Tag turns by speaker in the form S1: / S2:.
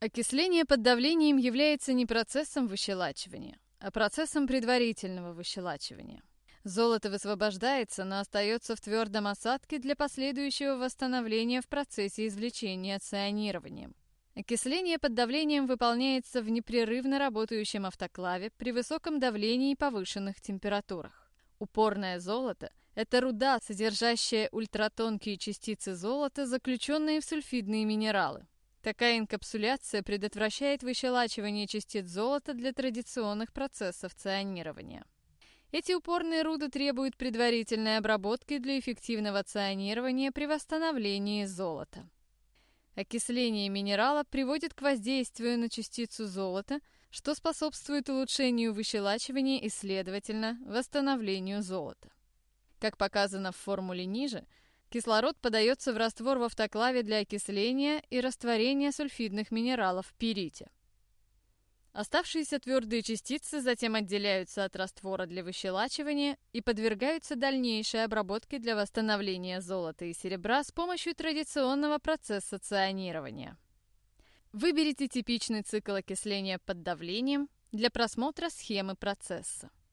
S1: Окисление под давлением является не процессом выщелачивания, а процессом предварительного выщелачивания. Золото высвобождается, но остается в твердом осадке для последующего восстановления в процессе извлечения ционированием. Окисление под давлением выполняется в непрерывно работающем автоклаве при высоком давлении и повышенных температурах. Упорное золото – это руда, содержащая ультратонкие частицы золота, заключенные в сульфидные минералы. Такая инкапсуляция предотвращает выщелачивание частиц золота для традиционных процессов ционирования. Эти упорные руды требуют предварительной обработки для эффективного ционирования при восстановлении золота. Окисление минерала приводит к воздействию на частицу золота, что способствует улучшению выщелачивания и, следовательно, восстановлению золота. Как показано в формуле ниже, кислород подается в раствор в автоклаве для окисления и растворения сульфидных минералов в пирите. Оставшиеся твердые частицы затем отделяются от раствора для выщелачивания и подвергаются дальнейшей обработке для восстановления золота и серебра с помощью традиционного процесса ционирования. Выберите типичный цикл окисления под давлением для просмотра схемы процесса.